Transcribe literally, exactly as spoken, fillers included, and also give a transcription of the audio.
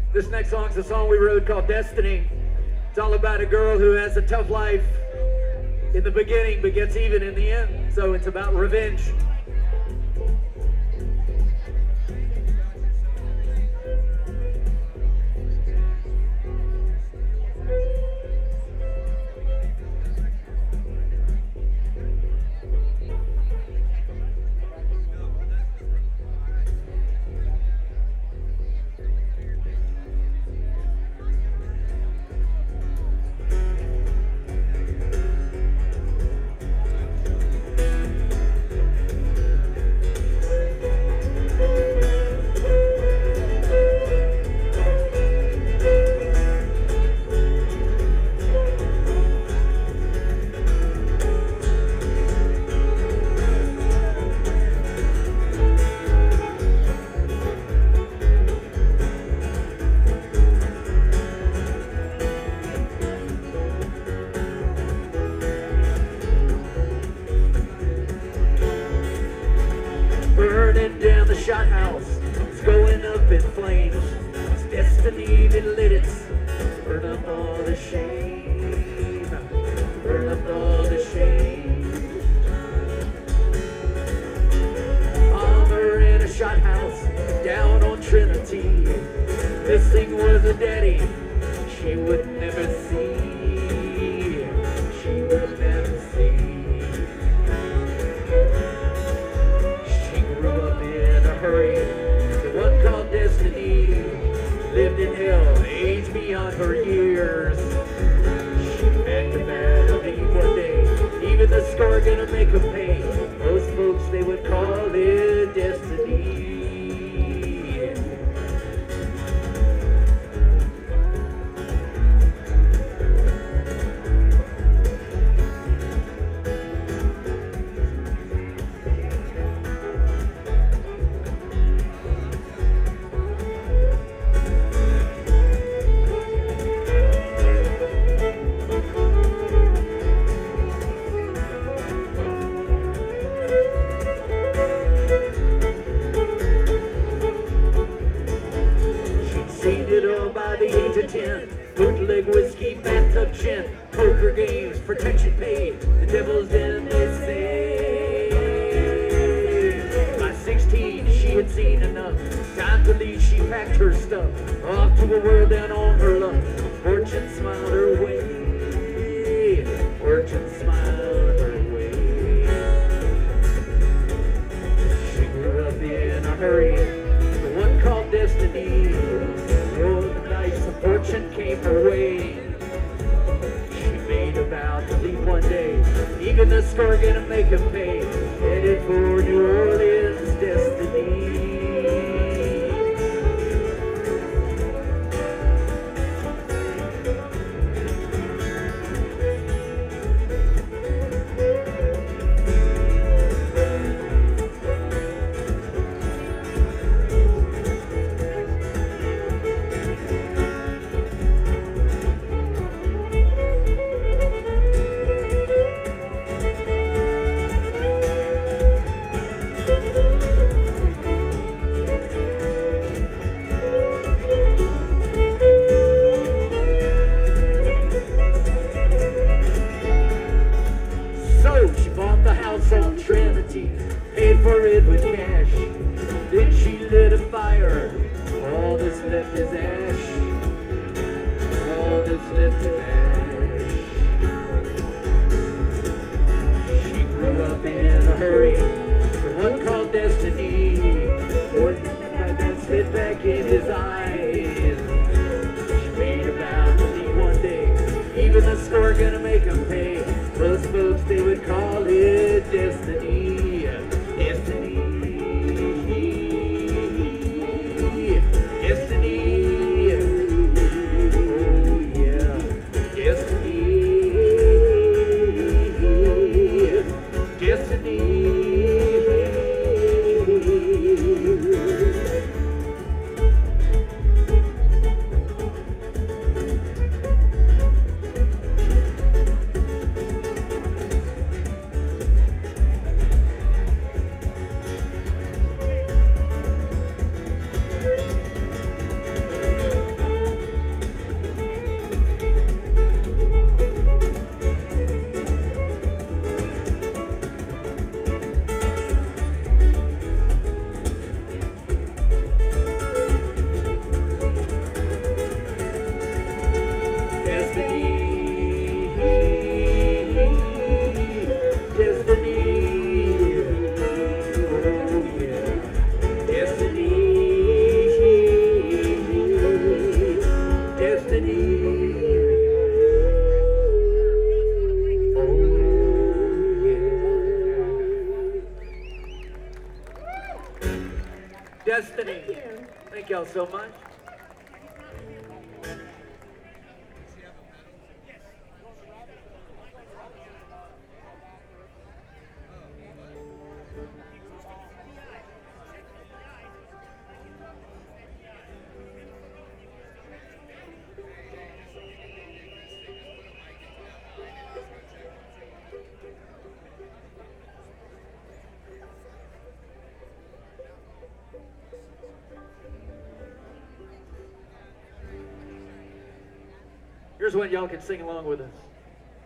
This next song's a song we wrote called Destiny. It's all about a girl who has a tough life in the beginning but gets even in the end. So it's about revenge. Burning down the shot house, it's going up in flames. It's destiny that lit it. Burn up all the shame. Burn up all the shame. Armor in a shot house down on Trinity. This thing was a daddy she would never see. She would never see. The one called Destiny lived in hell, age beyond her years. She had to battle deep one day, even the scar gonna make her pay. Most folks, they would call it destiny. By the age of ten, bootleg whiskey, bathtub gin, poker games, protection paid, the devil's den, they say. By sixteen, she had seen enough. Time to leave, she packed her stuff. Off to a world down on her luck. Fortune smiled her way. Fortune smiled her way. She grew up in a hurry. The one called destiny. Fortune came her way. She made a vow to leave one day. Even the scar gonna make him pay. Headed for New Orleans, destiny. so much. Here's one y'all can sing along with us.